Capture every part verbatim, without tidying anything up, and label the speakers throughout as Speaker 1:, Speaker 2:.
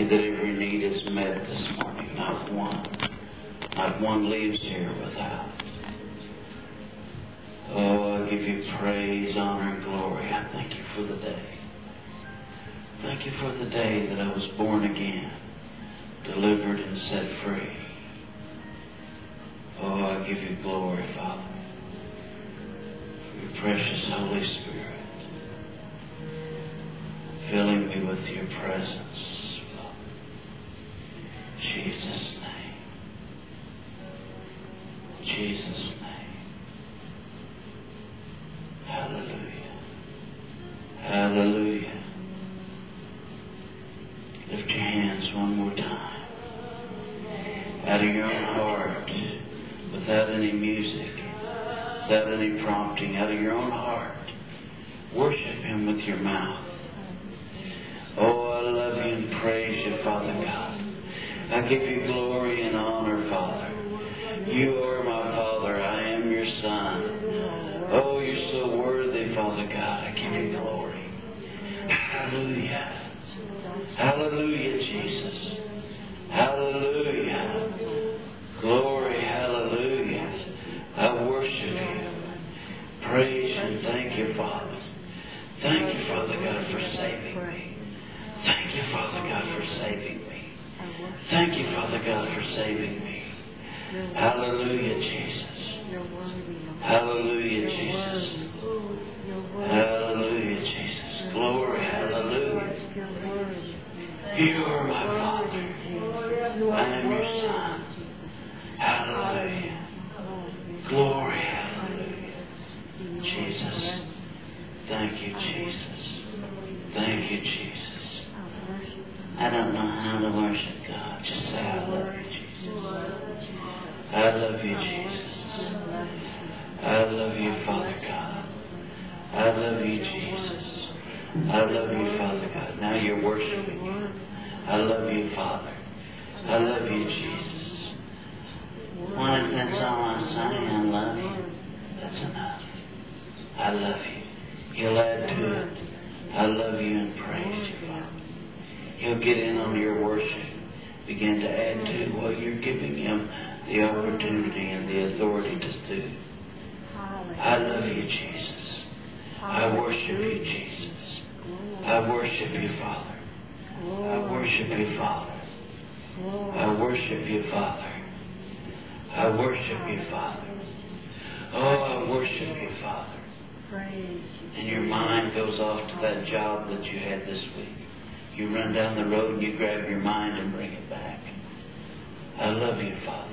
Speaker 1: you that every need is met this morning. Not one. Not one leaves here without. Oh, I give you praise, honor, and glory. I thank you for the day. Thank you for the day that I was born again, delivered and set free. Oh, I give you glory, Father, for your precious Holy Spirit, filling me with your presence, Father. In Jesus' name. In Jesus' name. Hallelujah. Hallelujah. Lift your hands one more time. Out of your own heart, without any music, without any prompting, out of your own heart, worship Him with your mouth. Oh, I love you and praise you, Father God. I give you glory and honor, Father. You are my Father. I am your Son. Oh, you're so worthy, Father God. I give you glory. Hallelujah. Hallelujah, Jesus. Hallelujah. Glory, hallelujah. I worship you. Praise and thank you, Father. Thank you, Father God, for saving me. Thank you, Father God, for saving me. Thank you, Father God, for saving me. Hallelujah, Jesus. Hallelujah, Jesus. Hallelujah, Jesus. Glory, hallelujah. You are my Father. I am your Son. Hallelujah. Glory, hallelujah. Jesus. Thank you, Jesus. Thank you, Jesus. I don't know how to worship God. Just say, I love you, Jesus. I love you, Jesus. I love you, Father God. I love you, Jesus. I love you, Father God. Now you're worshiping Him. I love you, Father. I love you, Jesus. Well, if that's all I say, I love you. That's enough. I love you. He'll add to it. I love you and praise you, Father. He'll get in on your worship. Begin to add to what you're giving Him the opportunity and the authority to do. I love you, Jesus. I worship you, Jesus. I worship you, Father. I worship you, Father. I worship you, Father. I worship you, Father. Oh, I worship you, Father. And your mind goes off to that job that you had this week. You run down the road and you grab your mind and bring it back. I love you, Father.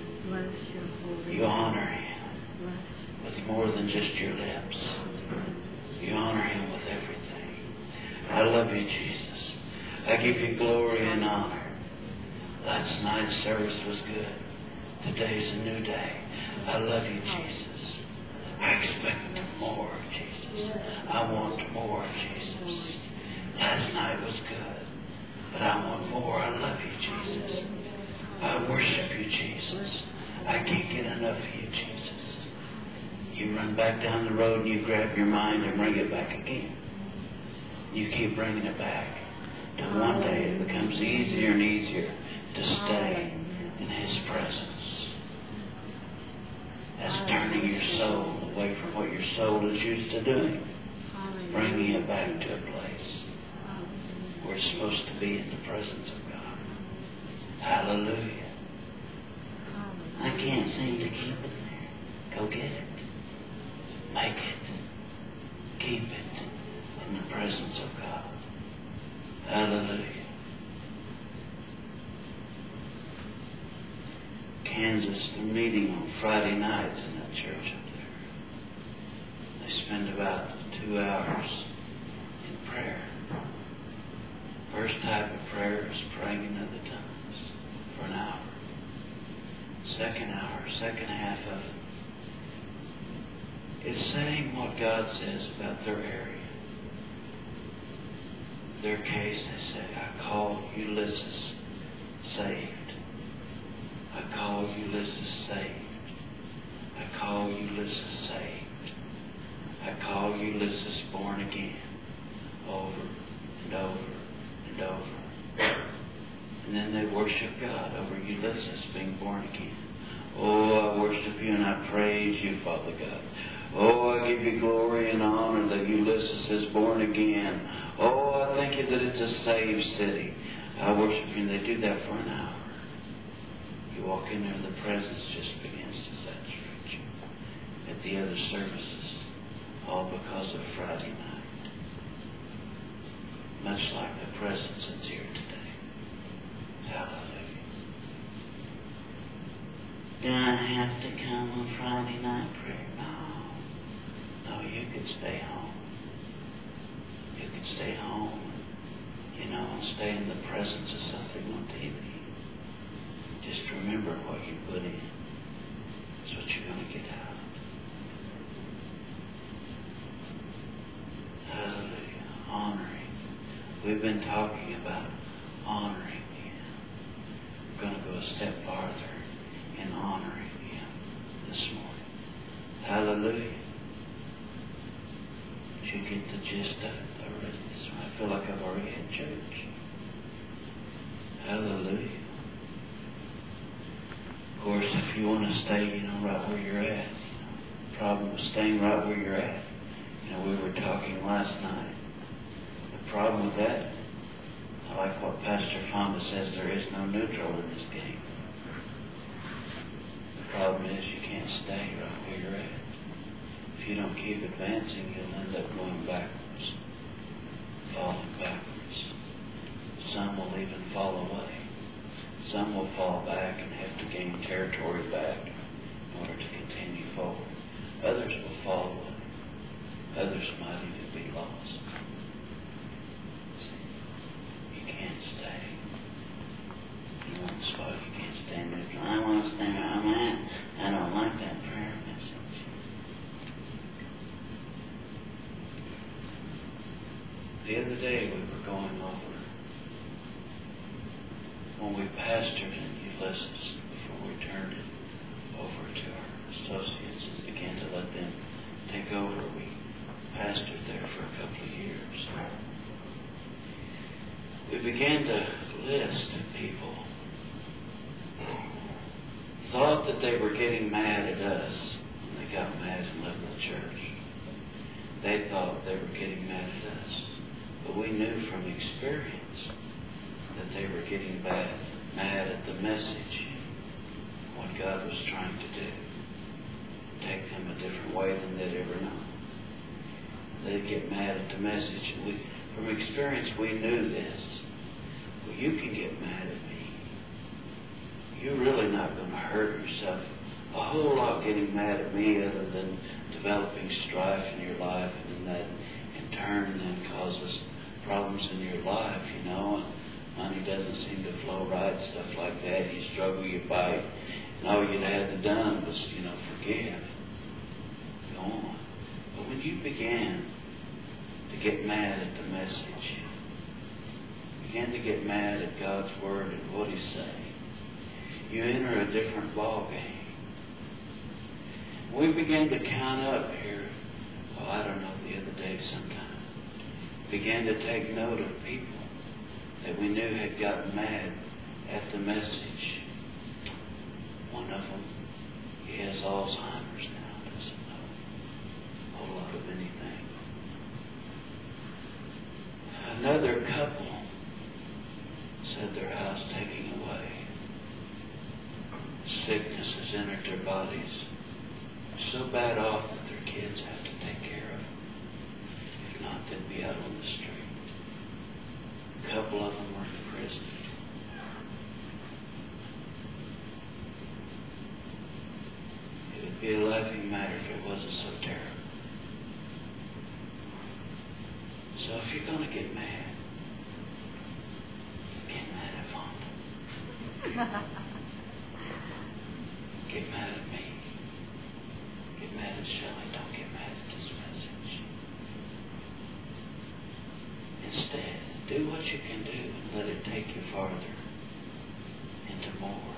Speaker 1: You honor Him with more than just your lips. You honor Him with everything. I love you, Jesus. I give you glory and honor. Last night's service was good. Today's a new day. I love you, Jesus. I expect more, Jesus. I want more, Jesus. Last night was good, but I want more. I love you, Jesus. I worship you, Jesus. I can't get enough of you, Jesus. You run back down the road and you grab your mind and bring it back again. You keep bringing it back. Till one day it becomes easier and easier to stay in His presence. That's turning your soul away from what your soul is used to doing. Bringing it back to a place where it's supposed to be in the presence of God. Hallelujah. I can't seem to keep it there. Go get it. Make it. Keep it in the presence of God. Hallelujah. Kansas, they're meeting on Friday nights in that church up there. They spend about two hours in prayer. First type of prayer is praying in other tongues for an hour. Second hour, second half of it is saying what God says about their area. Their case, they say, I call Ulysses saved. I call Ulysses saved. I call Ulysses saved. I call Ulysses born again. Over and over and over. And then they worship God over Ulysses being born again. Oh, I worship you and I praise you, Father God. Oh, I give you glory and honor that Ulysses is born again. Oh, I thank you that it's a saved city. I worship you, and they do that for an hour. You walk in there and the presence just begins to saturate you. At the other services, all because of Friday night. Much like the presence that's here today. Hallelujah. Do I have to come on Friday night prayer? No. No, you could stay home. You could stay home, you know, and stay in the presence of something on T V. Just remember what you put in. That's what you're going to get out. Hallelujah. Honoring. We've been talking about honoring Him. We're going to go a step farther in honoring Him this morning. Hallelujah. Did you get the gist of it already? I feel like I've already had church. Hallelujah. Of course, if you want to stay, you know, right where you're at, you know, problem with staying right where you're at. You know, we were talking last night. The problem with that, I like what Pastor Fonda says, there is no neutral in this game. The problem is you can't stay right where you're at. If you don't keep advancing, you'll end up going backwards, falling backwards. Some will even fall away. Some will fall back and have to gain territory back in order to continue forward. Others will fall away. Others might even be lost. See, you can't stay in one spot. You can't stay neutral. I want to stay where I'm at. I don't like that prayer message. The other day we were going over when we pastored in Ulysses, before we turned it over to our associates and began to let them take over, we pastored there for a couple of years. We began to list people thought that they were getting mad at us when they got mad and left the church. They thought they were getting mad at us. But we knew from experience that they were getting bad, mad at the message, what God was trying to do. Take them a different way than they'd ever known. They'd get mad at the message. And we, from experience, we knew this. Well, you can get mad at me. You're really not going to hurt yourself a whole lot getting mad at me, other than developing strife in your life, and that in turn then causes problems in your life, you know. Money doesn't seem to flow right, stuff like that. You struggle, you fight, and all you'd have to done was, you know, forgive. Go on. But when you began to get mad at the message, began to get mad at God's Word and what He's saying, you enter a different ball game. We began to count up here, well, I don't know, the other day sometime, began to take note of people that we knew had gotten mad at the message. One of them, he has Alzheimer's now, doesn't know a whole lot of anything. Another couple said their house taking away. Sickness has entered their bodies so bad off that their kids have to take care of them. If not, they'd be out on the street. A couple of them were in prison. It would be a laughing matter if it wasn't so terrible. So if you're going to get mad, get mad at Fonda. Get mad at me. Get mad at Shelley. Don't get mad at this message. Instead, do what you can do and let it take you farther into more.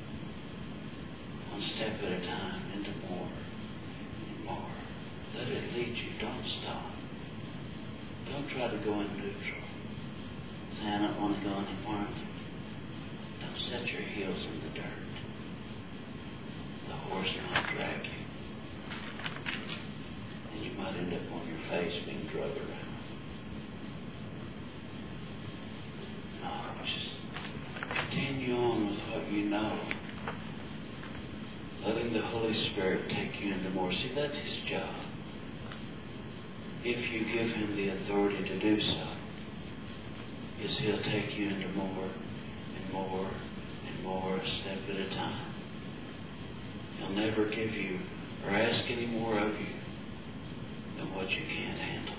Speaker 1: One step at a time into more and more. Let it lead you. Don't stop. Don't try to go in neutral. Say, I don't want to go anymore. set your heels in the dirt. The horse might drag you. And you might end up on your face being drugged around. No, just continue on with what you know. Letting the Holy Spirit take you into more. See, that's His job. If you give Him the authority to do so, is He'll take you into more and more and more, a step at a time. He'll never give you or ask any more of you than what you can't handle.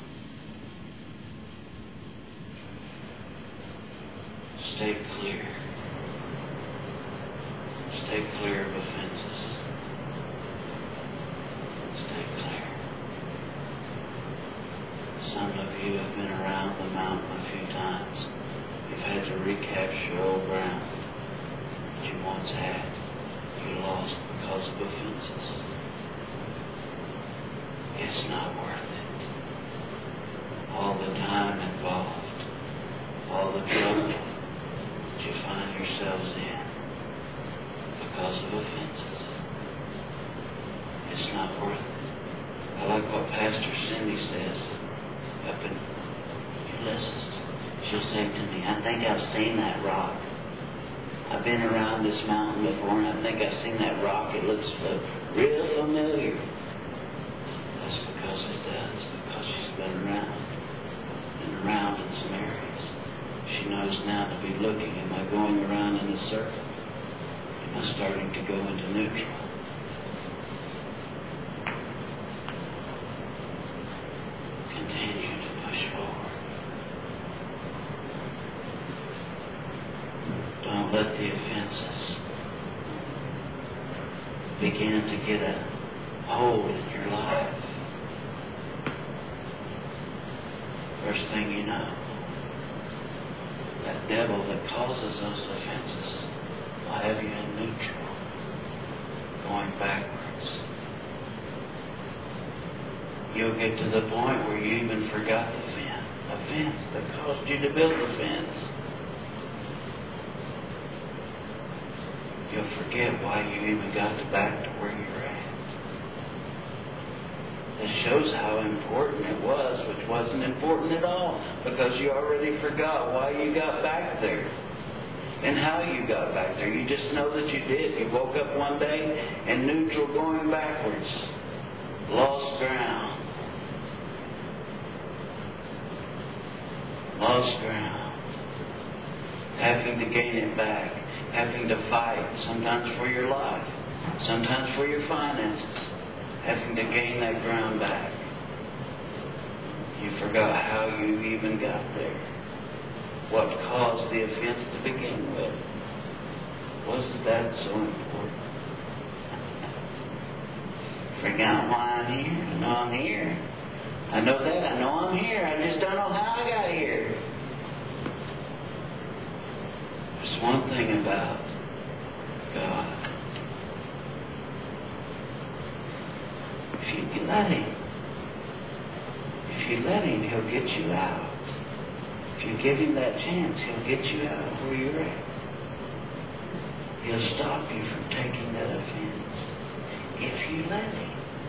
Speaker 1: Stay clear. Stay clear of offenses. Stay clear. Some of you have been around the mountain a few times. You've had to recapture old ground that you once had. You lost because of offenses. It's not worth it. All the time involved, all the trouble that you find yourselves in because of offenses. It's not worth it. I like what Pastor Cindy says up in Ulysses. She'll say to me, I think I've seen that rock. I've been around this mountain before, and I think I've seen that rock. It looks real familiar. That's because it does, because she's been around and around in some areas. She knows now to be looking. Am I going around in a circle? Am I starting to go into neutral? Continue to push forward. Don't let the offenses begin to get a hold in your life. First thing you know, that devil that causes those offenses will have you in neutral, going backwards. You'll get to the point where you even forgot the fence, a fence that caused you to build the fence. You'll forget why you even got to back to where you're at. It shows how important it was, which wasn't important at all, because you already forgot why you got back there and how you got back there. You just know that you did. You woke up one day in neutral, going backwards. Lost ground. Lost ground. Having to gain it back. Having to fight, sometimes for your life, sometimes for your finances. Having to gain that ground back. You forgot how you even got there. What caused the offense to begin with. Wasn't that so important? Forgot why I'm here. I know I'm here. I know that. I know I'm here. I just don't know how I got here. There's one thing about God. If you let Him, if you let Him, He'll get you out. If you give Him that chance, He'll get you out of where you're at. He'll stop you from taking that offense. If you let Him.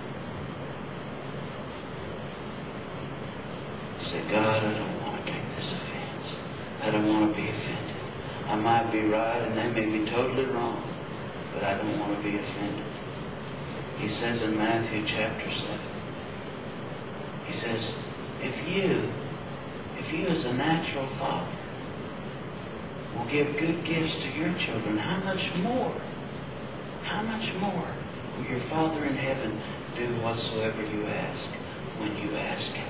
Speaker 1: Say, God, I don't want to take this offense. I don't want to be offended. I might be right and they may be totally wrong, but I don't want to be offended. He says in Matthew chapter seven, He says, if you, if you as a natural father will give good gifts to your children, how much more, how much more will your Father in heaven do whatsoever you ask when you ask Him?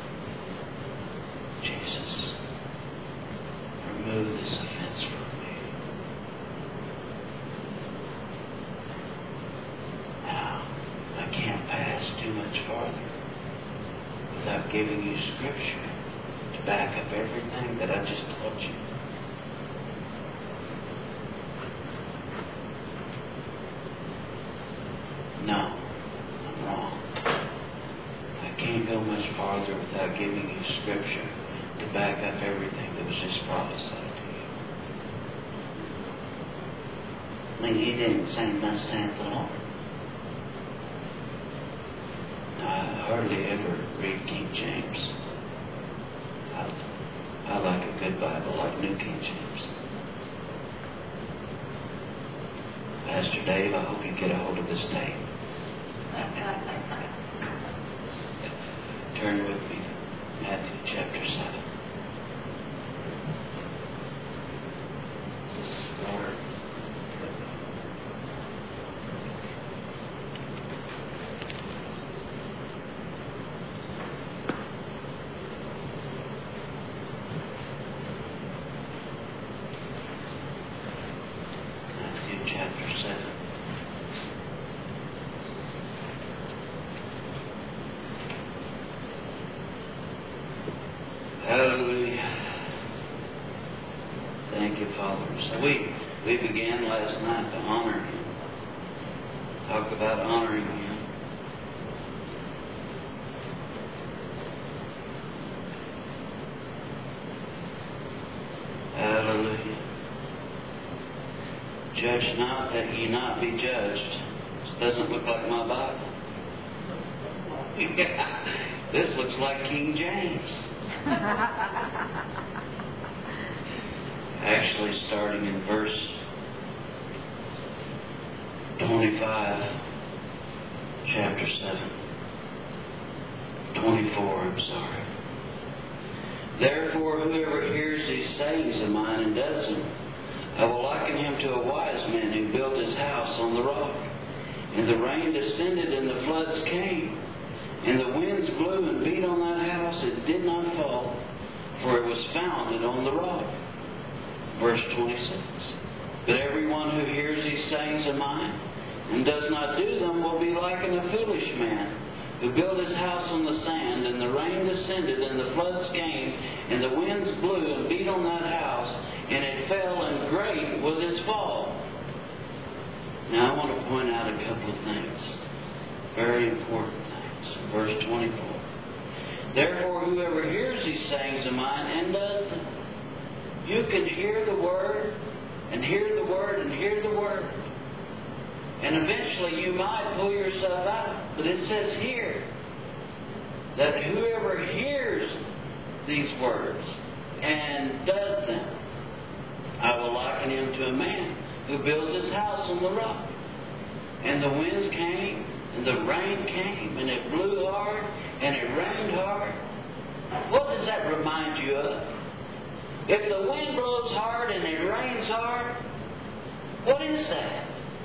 Speaker 1: Jesus, remove this offense from me. Now, I can't pass too much farther without giving you Scripture to back up everything that I just taught you. No, I'm wrong. I can't go much farther without giving you Scripture to back up everything that was just prophesied to you. I mean, he didn't say, thus saith the Lord. I hardly ever read King James. I, I like a good Bible, like New King James. Pastor Dave, I hope you get a hold of this tape. Turn with me to Matthew chapter seven. Lord. Matthew chapter seven. Hallelujah. Thank you, Father. So we, we began last night to honor Him. Talk about honoring Him. Hallelujah. Judge not that ye not be judged. This doesn't look like my Bible. This looks like King James. Actually, starting in verse twenty-five, chapter seven. twenty-four, I'm sorry. Therefore, whoever hears these sayings of mine and does them, I will liken him to a wise man who built his house on the rock. And the rain descended and the floods came. And the winds blew and beat on that house. It did not fall, for it was founded on the rock. Verse twenty-six. But everyone who hears these sayings of mine and does not do them will be like a foolish man who built his house on the sand, and the rain descended and the floods came, and the winds blew and beat on that house, and it fell, and great was its fall. Now I want to point out a couple of things. Very important things. Verse twenty-four. Therefore, whoever hears these sayings of mine and does them. You can hear the Word, and hear the Word, and hear the Word. And eventually you might pull yourself out. But it says here that whoever hears these words and does them, I will liken him to a man who builds his house on the rock. And the winds came, and the rain came, and it blew hard, and it rained hard. What does that remind you of? If the wind blows hard and it rains hard, what is that?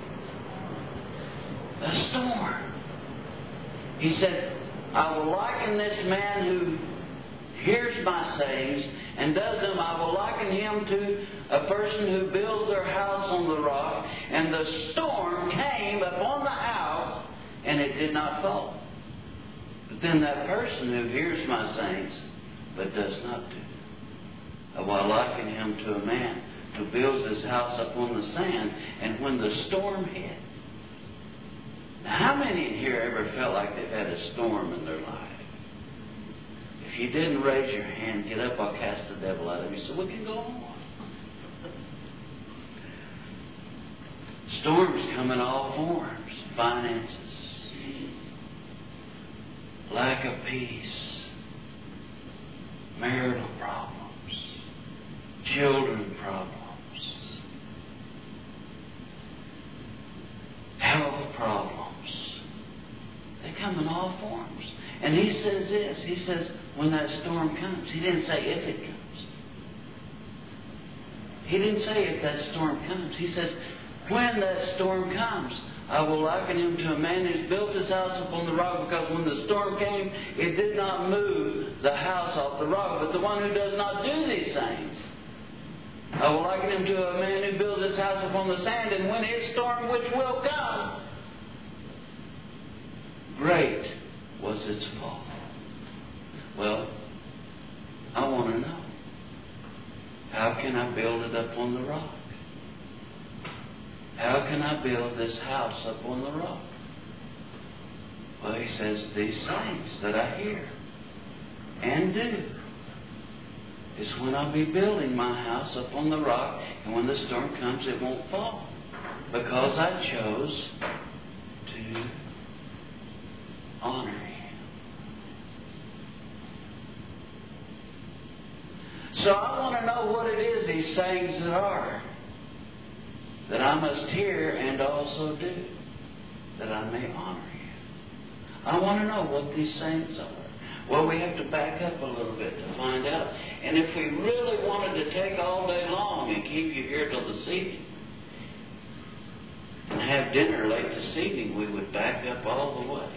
Speaker 1: A storm. He said, I will liken this man who hears my sayings and does them, I will liken him to a person who builds their house on the rock, and the storm came upon the house, and it did not fall. But then that person who hears my sayings but does not do, I will liken him to a man who builds his house upon the sand, and when the storm hit. Now, how many in here ever felt like they've had a storm in their life? If you didn't raise your hand, get up, I'll cast the devil out of you so we can go on. Storms come in all forms. Finances, lack of peace, marital problems, children problems, health problems. They come in all forms. And he says this, he says, when that storm comes, he didn't say if it comes. He didn't say if that storm comes. He says, when that storm comes, I will liken him to a man who's built his house upon the rock, because when the storm came, it did not move the house off the rock. But the one who does not do these things, I will liken him to a man who builds his house upon the sand, and when his storm, which will come, great was its fall. Well, I want to know, how can I build it up on the rock? How can I build this house up on the rock? Well, he says, these things that I hear and do is when I'll be building my house up on the rock, and when the storm comes, it won't fall. because I chose to honor Him. So I want to know what it is these sayings that are, that I must hear and also do, that I may honor Him. I want to know what these sayings are. Well, we have to back up a little bit to find out. And if we really wanted to take all day long and keep you here till this evening and have dinner late this evening, we would back up all the way.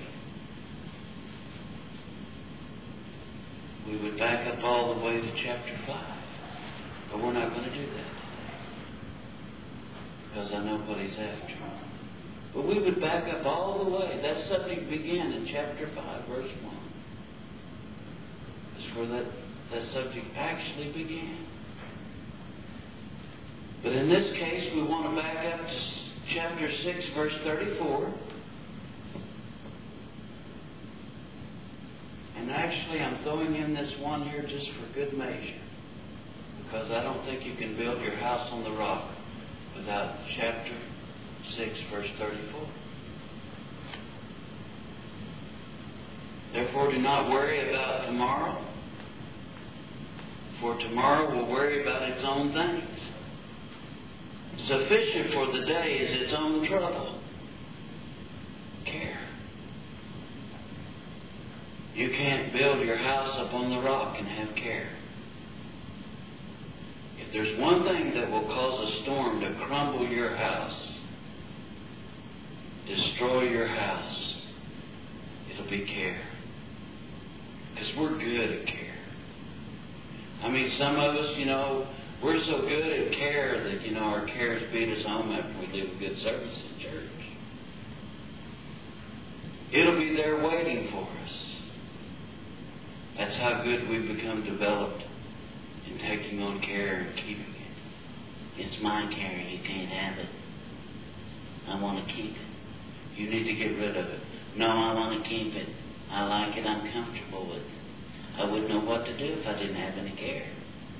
Speaker 1: We would back up all the way to chapter five. But we're not going to do that today, because I know what He's after. But we would back up all the way. That subject began in chapter five, verse one. That's where that, that subject actually began. But in this case, we want to back up to chapter six, verse thirty-four. And actually, I'm throwing in this one here just for good measure, because I don't think you can build your house on the rock without chapter six, verse thirty-four. Therefore, do not worry about tomorrow, for tomorrow will worry about its own things. Sufficient for the day is its own trouble. Care. You can't build your house up on the rock and have care. If there's one thing that will cause a storm to crumble your house, destroy your house, it'll be care. Because we're good at care. I mean, some of us, you know, we're so good at care that, you know, our cares beat us home after we leave a good service in church. It'll be there waiting for us. That's how good we've become developed in taking on care and keeping it. It's my care. You can't have it. I want to keep it. You need to get rid of it. No, I want to keep it. I like it. I'm comfortable with it. I wouldn't know what to do if I didn't have any care.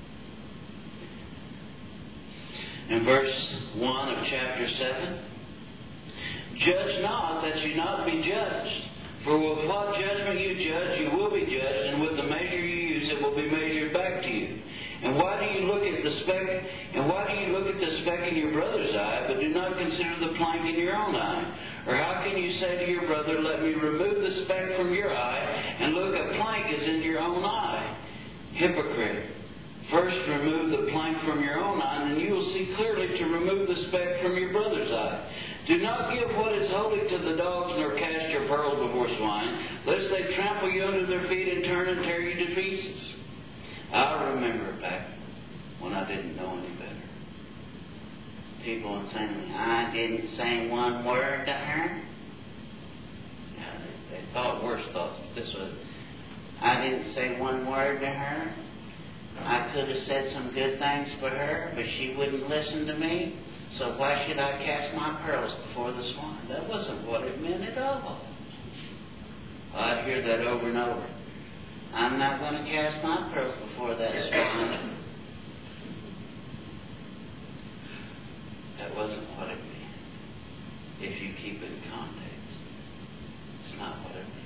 Speaker 1: In verse one of chapter seven, judge not that you not be judged. For with what judgment you judge, you will be judged, and with the measure you use, it will be measured back to you. And why do you look at the speck? And why do you look at the speck in your brother's eye, but do not consider the plank in your own eye? Or how can you say to your brother, let me remove the speck from your eye, and look, a plank is in your own eye? Hypocrite! First remove the plank from your own eye, and then you will see clearly to remove the speck from your brother's eye. Do not give what is holy to the dogs, nor cast your pearls before swine, lest they trample you under their feet and turn and tear you to pieces. I remember back when I didn't know any better. People would say to me, I didn't say one word to her. Yeah, they, they thought worse thoughts. This was, I didn't say one word to her. I could have said some good things for her, but she wouldn't listen to me. So why should I cast my pearls before the swine? That wasn't what it meant at all. I'd hear that over and over. I'm not going to cast my pearls before that swine. That wasn't what it meant. If you keep it in context, it's not what it meant.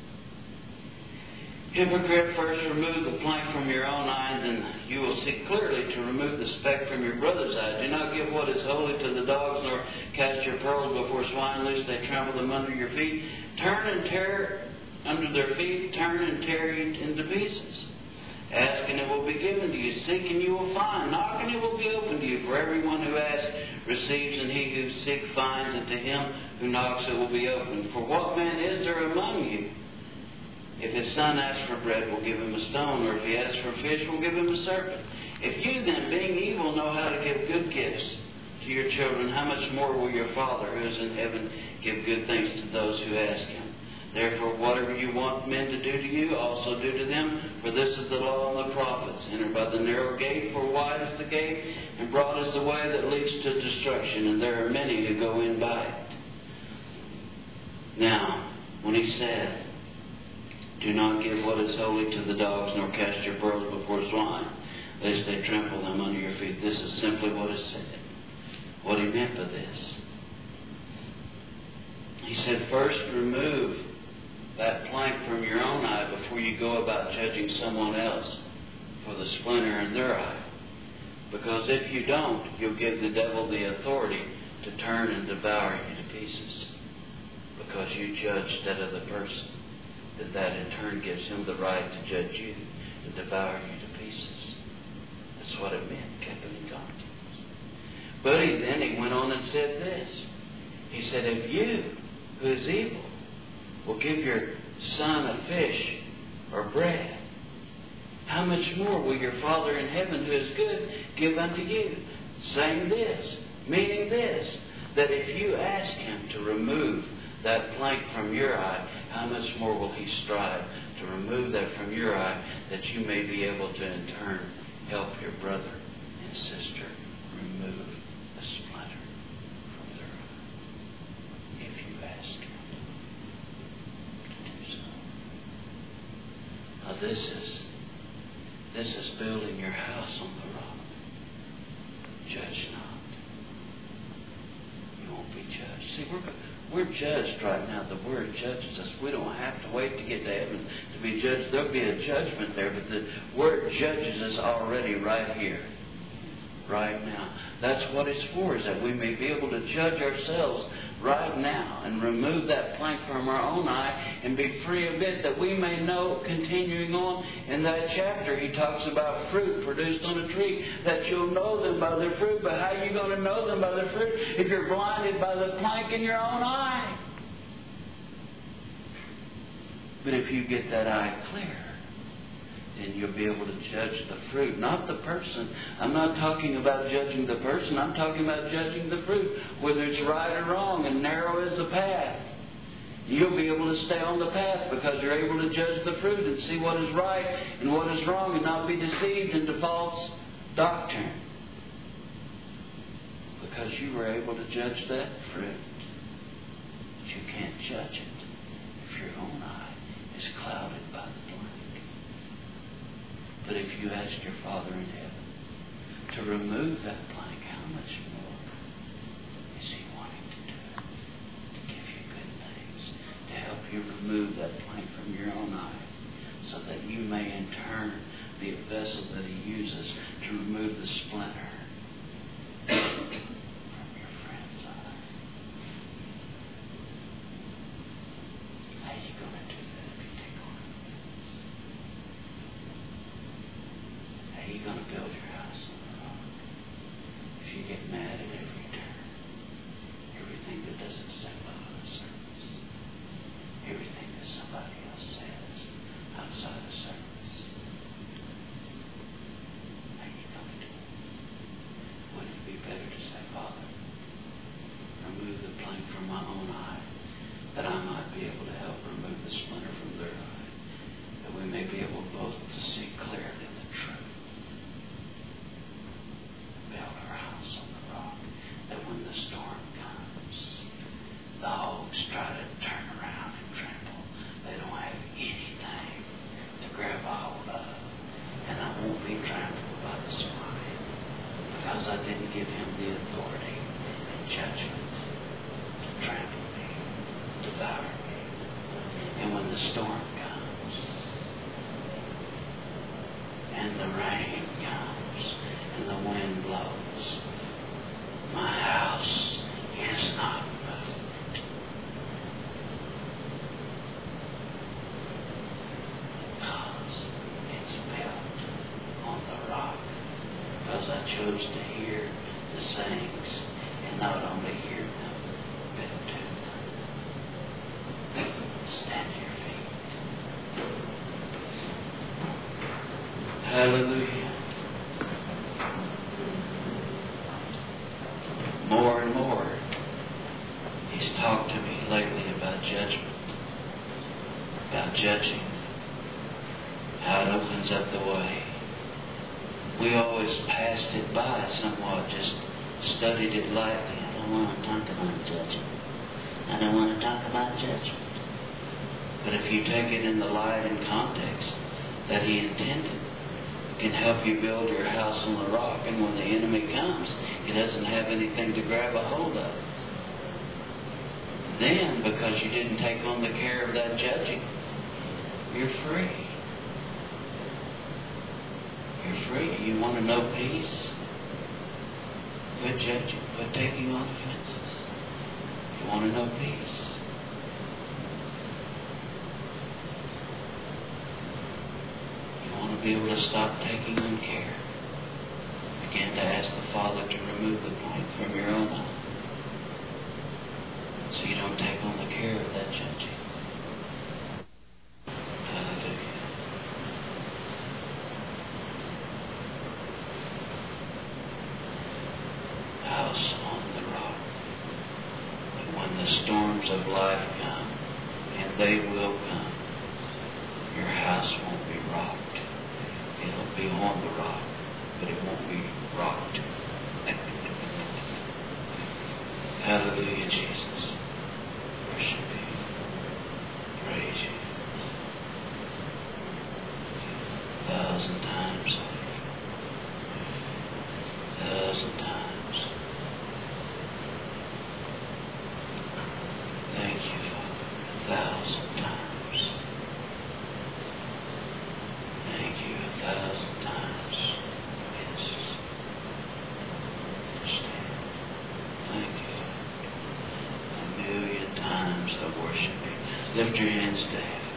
Speaker 1: Hypocrite, first remove the plank from your own eye, and you will see clearly to remove the speck from your brother's eye. Do not give what is holy to the dogs, nor cast your pearls before swine, lest they trample them under your feet. Turn and tear under their feet, turn and tear you into pieces. Ask and it will be given to you. Seek and you will find. Knock and it will be opened to you. For everyone who asks receives, and he who seeks finds, and to him who knocks it will be opened. For what man is there among you? If his son asks for bread, we'll give him a stone, or if he asks for fish, we'll give him a serpent. If you then, being evil, know how to give good gifts to your children, how much more will your Father who is in heaven give good things to those who ask him? Therefore, whatever you want men to do to you, also do to them, for this is the law and the prophets. Enter by the narrow gate, for wide is the gate, and broad is the way that leads to destruction, and there are many who go in by it. Now, when he said, do not give what is holy to the dogs, nor cast your pearls before swine, lest they trample them under your feet. This is simply what is said. What he meant by this. He said, first remove that plank from your own eye before you go about judging someone else for the splinter in their eye. Because if you don't, you'll give the devil the authority to turn and devour you to pieces. Because you judged that other person. That that in turn gives him the right to judge you and devour you to pieces. That's what it meant, kept it in context. But he, then he went on and said this. He said, if you, who is evil, will give your son a fish or bread, how much more will your Father in heaven, who is good, give unto you? Saying this, meaning this, that if you ask him to remove that plank from your eye, how much more will he strive to remove that from your eye, that you may be able to in turn help your brother and sister remove the splinter from their eye, if you ask him to do so. Now this is this is building your house on the rock. Judge not. You won't be judged. See, we're We're judged right now. The Word judges us. We don't have to wait to get to heaven to be judged. There'll be a judgment there, but the Word judges us already right here, right now. That's what it's for, is that we may be able to judge ourselves right now and remove that plank from our own eye and be free of it, that we may know, continuing on in that chapter, he talks about fruit produced on a tree, that you'll know them by their fruit. But how are you going to know them by their fruit if you're blinded by the plank in your own eye? But if you get that eye clear, then you'll be able to judge the fruit, not the person. I'm not talking about judging the person. I'm talking about judging the fruit, whether it's right or wrong, and narrow is the path. You'll be able to stay on the path because you're able to judge the fruit and see what is right and what is wrong and not be deceived into false doctrine. Because you were able to judge that fruit. But you can't judge it if your own eye is clouded by the plank. But if you ask your Father in heaven to remove that plank, how much more is He wanting to do? To give you good things, to help you remove that plank from your own eye, so that you may in turn be a vessel that He uses to remove the splinter from your friend's eye. How are you going to do that if you take on offense? How are you going to build your house on the rock if you get mad at every turn? Everything that doesn't step out on the surface. Everything that somebody else says outside the surface. How are you going to do it? Wouldn't it be better to say, Father, remove the plank from my own eye, that I might be able to help remove the splinter from their eye, that we may be able both to see clearly the truth. Build our house on the rock, that when the storm comes, the hogs try to turn around and trample. They don't have anything to grab a hold of. And I won't be trampled by the swine, because I didn't give him the authority and judgment to trample me, devour me. And when the storm comes, and the rain comes, and the wind blows, my house is not moved. Because it's built on the rock. Because I chose to hear the sayings, and not only hear them, but do them. Stand to your feet. Hallelujah. More and more, He's talked to me lately about judgment, about judging, how it opens up the way. We always passed it by somewhat, just studied it lightly. I don't want to talk about judgment. I don't want to talk about judgment. But if you take it in the light and context that He intended, it can help you build your house on the rock. And when the enemy comes, he doesn't have anything to grab a hold of. then, because you didn't take on the care of that judging, you're free. You're free. You want to know peace? Quit judging. Quit taking on offenses. You want to know peace? You want to be able to stop taking on care. Begin to ask the Father to remove the point from your own life, so you don't take on the care of that judging. Hallelujah. House on the rock. And when the storms of life come, and they will come, your house won't be rocked. It'll be on the rock, but it won't be rocked. Hallelujah, Jesus. Worship you. Praise you. A thousand times. A thousand times. Thank you, Father. A thousand times. Thank you a thousand times. Yes. Understand. Thank you. A million times I worship you. Lift your hands to heaven.